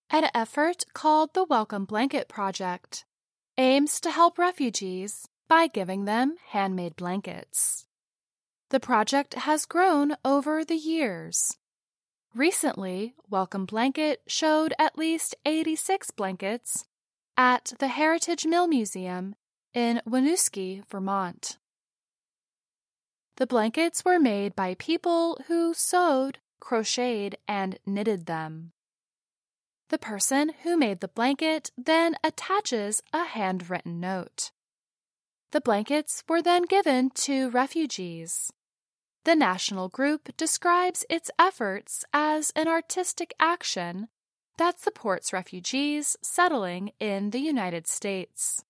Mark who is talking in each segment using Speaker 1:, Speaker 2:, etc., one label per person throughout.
Speaker 1: An effort called the Welcome Blanket Project aims to help refugees by giving them handmade blankets. The project has grown over the years. Recently, Welcome Blanket showed at least 86 blankets at the Heritage Mill Museum in Winooski, Vermont. The blankets were made by people who sewed, crocheted, and knitted them. The person who made the blanket then attaches a handwritten note. The blankets were then given to refugees. The national group describes its efforts as an artistic action that supports refugees settling in the United States.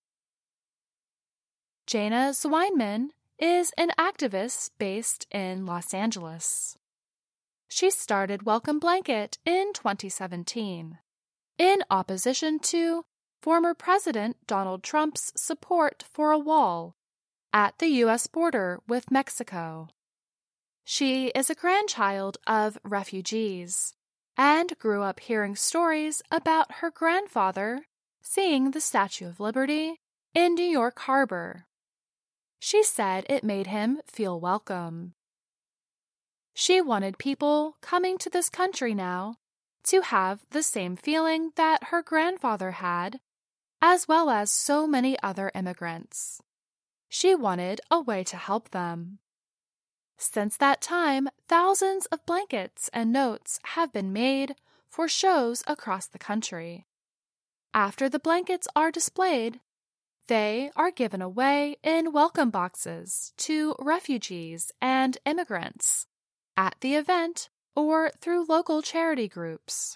Speaker 1: Jana Zweinman is an activist based in Los Angeles. She started Welcome Blanket in 2017 in opposition to former President Donald Trump's support for a wall at the U.S. border with Mexico. She is a grandchild of refugees and grew up hearing stories about her grandfather seeing the Statue of Liberty in New York Harbor. She said it made him feel welcome. She wanted people coming to this country now to have the same feeling that her grandfather had, as well as so many other immigrants. She wanted a way to help them. Since that time, thousands of blankets and notes have been made for shows across the country. After the blankets are displayed, they are given away in welcome boxes to refugees and immigrants at the event or through local charity groups.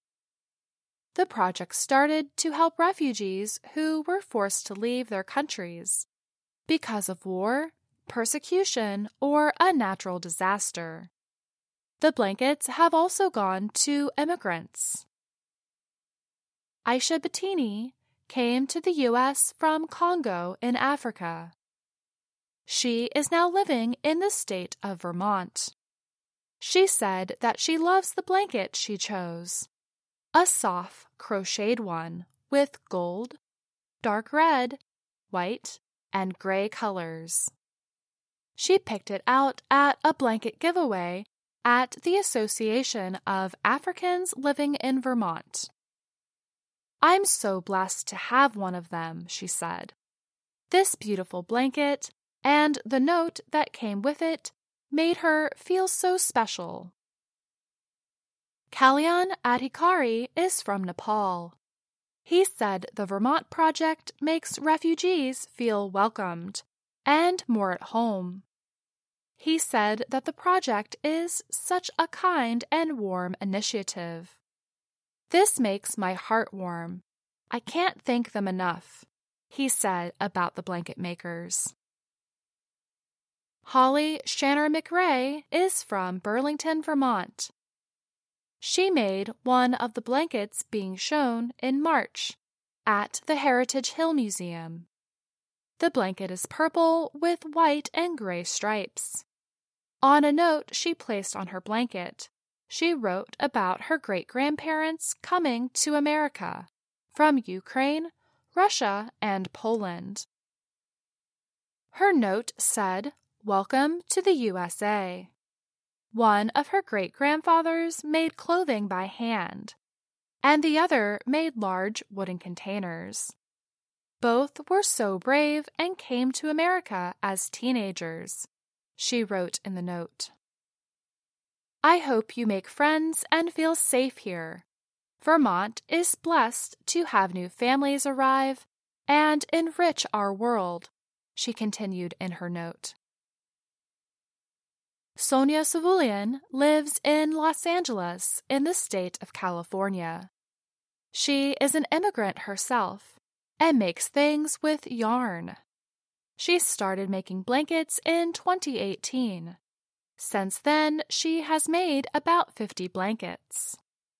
Speaker 1: The project started to help refugees who were forced to leave their countries because of war, persecution, or a natural disaster. The blankets have also gone to immigrants. Aisha Bettini came to the U.S. from Congo in Africa. She is now living in the state of Vermont. She said that she loves the blanket she chose, a soft crocheted one with gold, dark red, white, and gray colors. She picked it out at a blanket giveaway at the Association of Africans Living in Vermont. "I'm so blessed to have one of them," she said. This beautiful blanket and the note that came with it made her feel so special. Kalyan Adhikari is from Nepal. He said the Vermont project makes refugees feel welcomed and more at home. He said that the project is such a kind and warm initiative. "This makes my heart warm. I can't thank them enough," he said about the blanket makers. Holly Shanner McRae is from Burlington, Vermont. She made one of the blankets being shown in March at the Heritage Hill Museum. The blanket is purple with white and gray stripes. On a note she placed on her blanket, she wrote about her great-grandparents coming to America from Ukraine, Russia, and Poland. Her note said, "Welcome to the USA." One of her great-grandfathers made clothing by hand, and the other made large wooden containers. Both were so brave and came to America as teenagers, she wrote in the note. "I hope you make friends and feel safe here. Vermont is blessed to have new families arrive and enrich our world," she continued in her note. Sonia Savulian lives in Los Angeles in the state of California. She is an immigrant herself and makes things with yarn. She started making blankets in 2018. Since then, she has made about 50 blankets.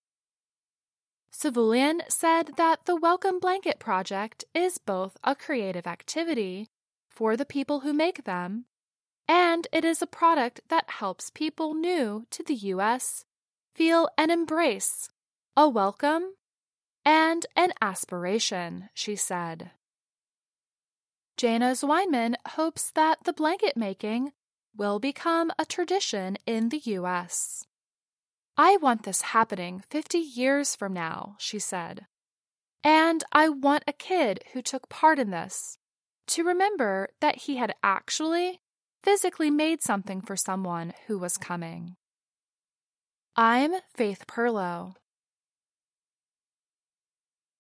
Speaker 1: Savulian said that the Welcome Blanket Project is both a creative activity for the people who make them, and it is a product that helps people new to the U.S. feel an embrace, a welcome, and an aspiration, she said. Jana Zweiman hopes that the blanket making will become a tradition in the U.S. I want this happening 50 years from now, she said. And I want a kid who took part in this to remember that he had actually physically made something for someone who was coming. I'm Faith Perlow.